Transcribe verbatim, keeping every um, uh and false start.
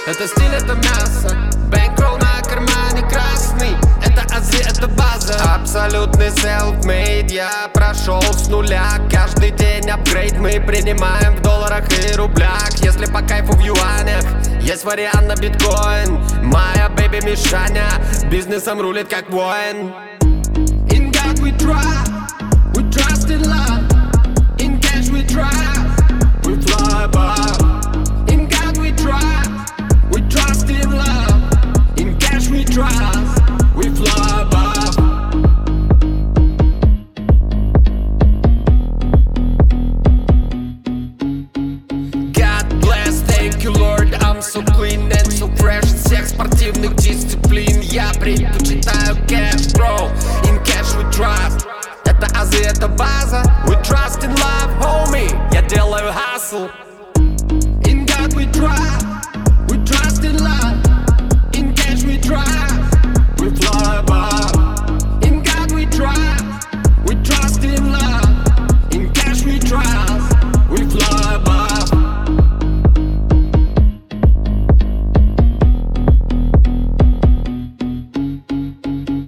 Это стиль, это мясо, бэнкролл на кармане красный. Это ази, это база. Абсолютный self-made, я прошел с нуля. Каждый день апгрейд мы принимаем в долларах и рублях. Если по кайфу в юанях, есть вариант на биткоин. Моя бэби Мишаня бизнесом рулит как воин. In God we trust, we trust in love. In cash we trust, we fly above. In God we trust, we trust in love. In cash we trust, we fly above. God bless, thank you Lord, I'm so clean and so fresh. Всех спортивных дисциплин я предпочитаю cash, bro. In cash we trust. Это азы, это база. We trust in love, homie. Я делаю hustle.